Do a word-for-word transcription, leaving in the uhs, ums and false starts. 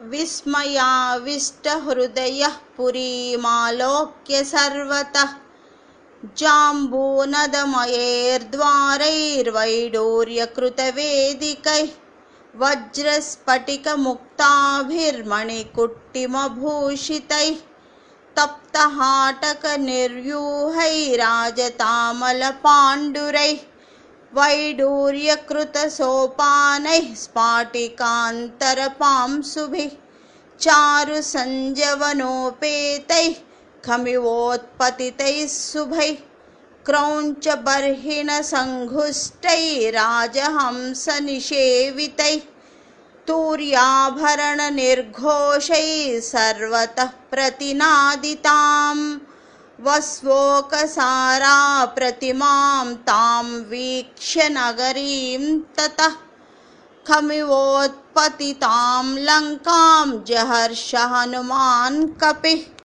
विस्मयाविष्टहृदयः पुरीमालोक्य सर्वतः जाम्बूनदमयैर्द्वारैर्वैडूर्यकृतवेदिकैः वज्रस्फटिकमुक्ताभिर्मणिकुट्टिमभूषितैः तप्तहाटकनिर्व्यूहैराजतामलपाण्डुरैः वैडूर्यकृतसोपानैः स्फाटिकान्तरपांशुभिः चारुसञ्जवनोपेतैः खमिवोत्पतितैः शुभैः क्रौञ्चबर्हिणसङ्घुष्टैराजहंसनिषेवितैः तूर्याभरणनिर्घोषैः सर्वतः प्रतिनादितां वस्वोकसाराप्रतिमां तां वीक्ष्य नगरीं ततः खमिवोत्पतितां लङ्कां जहर्ष हनुमान् कपिः।